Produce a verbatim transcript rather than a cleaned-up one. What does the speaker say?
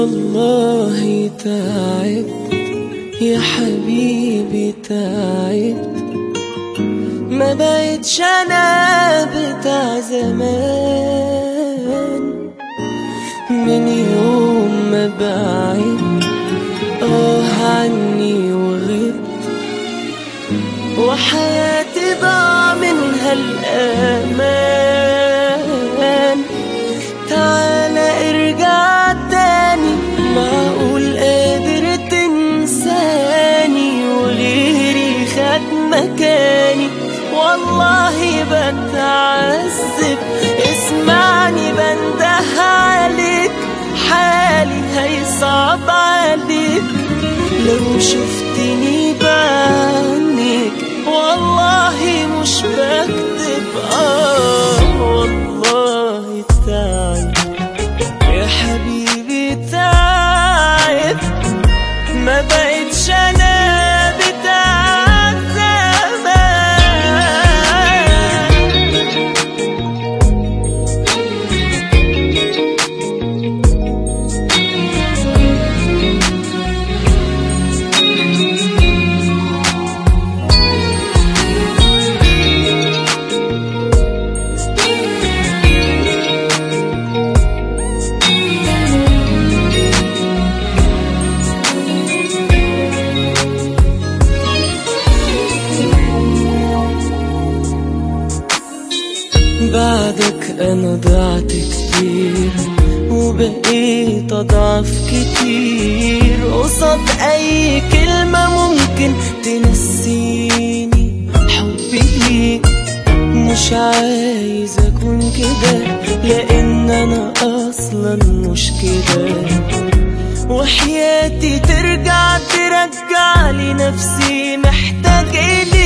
والله تعبت يا حبيبي تعبت، ما بقتش انا بتاع زمان. من يوم ما بعدت اه عني وغبت، وحياتي ضاع منها الأمان. تعالى ارجع تاني، معقول قادر تنساني وغيري خد مكاني؟ والله بتعذب، اسمعني بنده عليك، حالي هيصعب عليك لو شفتني بعينيك. والله مش بكذب، اه والله تعب يا حبيبي تعب، ما بقتش انا بتاع زمان. بعدك انا ضعت كتير، وبقيت اضعف كتير قصاد اي كلمة ممكن تنسيني حبي ليك. مش عايز اكون كده، لان انا اصلا مش كده، وحياتي ترجع ترجع لي نفسي محتاج إليك.